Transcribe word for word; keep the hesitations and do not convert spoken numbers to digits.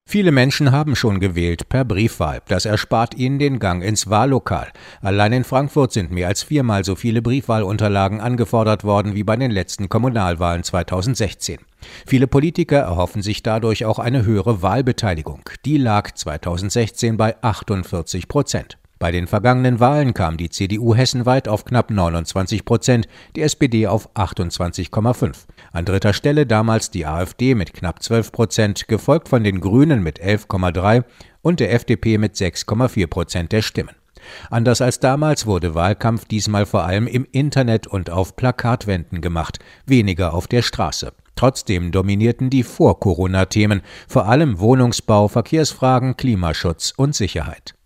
Viele Menschen haben schon gewählt per Briefwahl. Das erspart ihnen den Gang ins Wahllokal. Allein in Frankfurt sind mehr als viermal so viele Briefwahlunterlagen angefordert worden wie bei den letzten Kommunalwahlen zweitausendsechzehn. Viele Politiker erhoffen sich dadurch auch eine höhere Wahlbeteiligung. Die lag zweitausendsechzehn bei achtundvierzig Prozent. Bei den vergangenen Wahlen kam die C D U hessenweit auf knapp neunundzwanzig Prozent, die S P D auf achtundzwanzig Komma fünf. An dritter Stelle damals die AfD mit knapp zwölf Prozent, gefolgt von den Grünen mit elf Komma drei und der F D P mit sechs Komma vier Prozent der Stimmen. Anders als damals wurde Wahlkampf diesmal vor allem im Internet und auf Plakatwänden gemacht, weniger auf der Straße. Trotzdem dominierten die Vor-Corona-Themen, vor allem Wohnungsbau, Verkehrsfragen, Klimaschutz und Sicherheit.